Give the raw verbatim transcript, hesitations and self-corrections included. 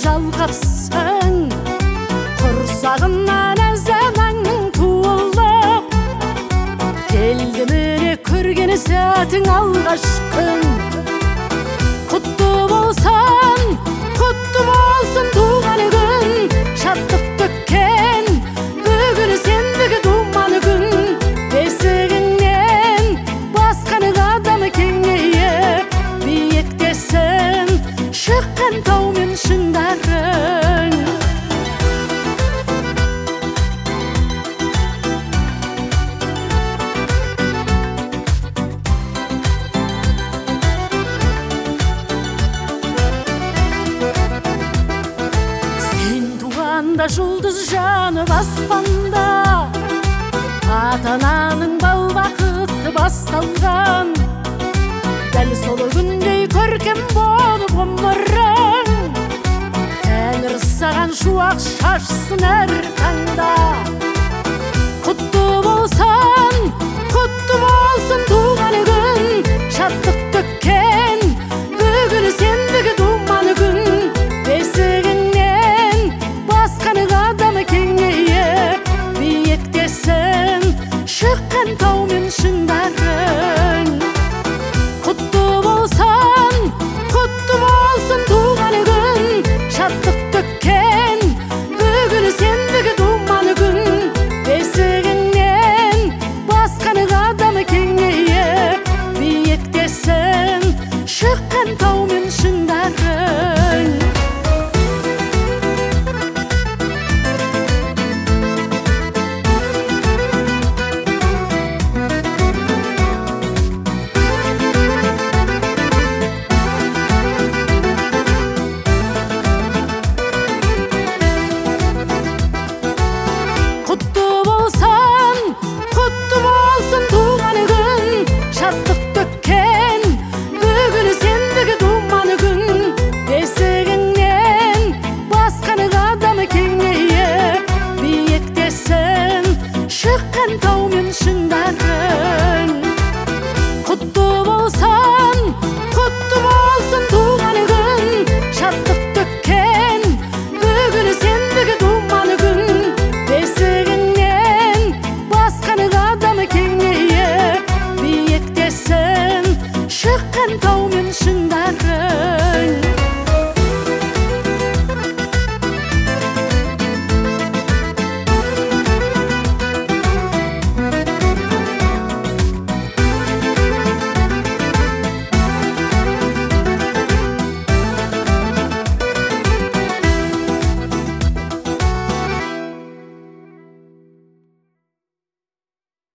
жалғапсың, құрсағынан әзанаңның туылып, келді міне көрген сәтің алғашқың. Құтты болсын, құтты болсын туған күн, шаттық төккен бүгін сендігі думан күн. Бесігіңнен басқан адамы кеңейіп, биіктесін шыққан тау мен шыңдарың. Сен туғанда жұлдыз жанып аспанда, ата-ананың бал бақыты басталған. Дәл сол күндей көркем болып ғұмырың, тәңір саған шуақ шашсын әр таңда.